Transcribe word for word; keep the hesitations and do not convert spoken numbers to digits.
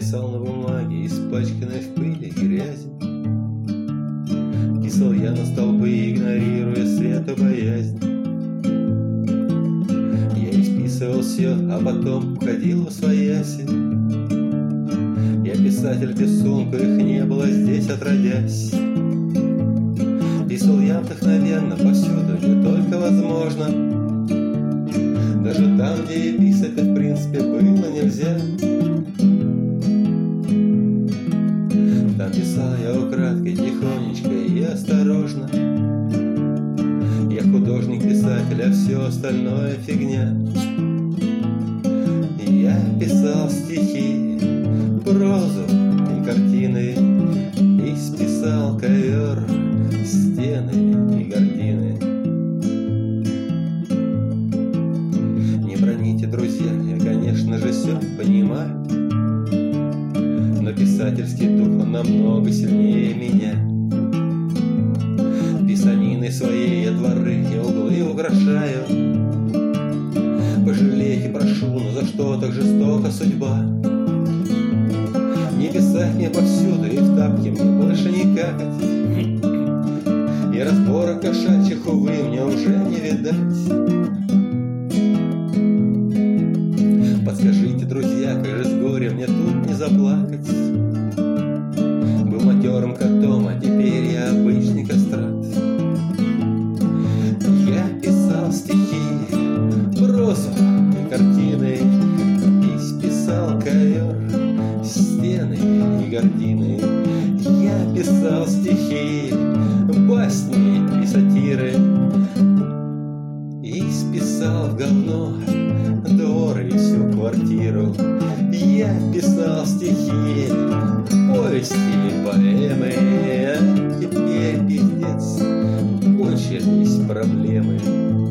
писал на бумаге, испачканной в пыли и грязи. Писал я на столбы, игнорируя светобоязнь. Я исписывал все, а потом уходил восвояси. Я писатель без сумку, их не было здесь отродясь. Писал я вдохновенно повсюду, где только возможно, даже там, где и писать-то в принципе было нельзя. Там писал я украдкой, тихонечко и осторожно. Я художник-писатель, а все остальное фигня. Я писал стихи, прозу и картины, и списал ковер, стены и гардины. Не броните, друзья, я, конечно же, все понимаю, но писательский дух, он намного сильнее меня. Писаниной своей я дворы и углы украшаю. Пожалейте, прошу, но за что так жестока судьба? Не писать мне повсюду, и в тапке мне больше не какать. И разбора кошачьих, увы, мне уже не видать. Подскажите, друзья, как же с горя мне тут не заплакать? Был матерым котом, а теперь я обычный кастрат. Я писал стихи, прозу и картины, и списал ковер, стены и гардины. Я писал стихи, басни и сатиры, и списал в говно двор и всю квартиру. Я писал стихи, повести и поэмы, а теперь, пиздец, кончились проблемы.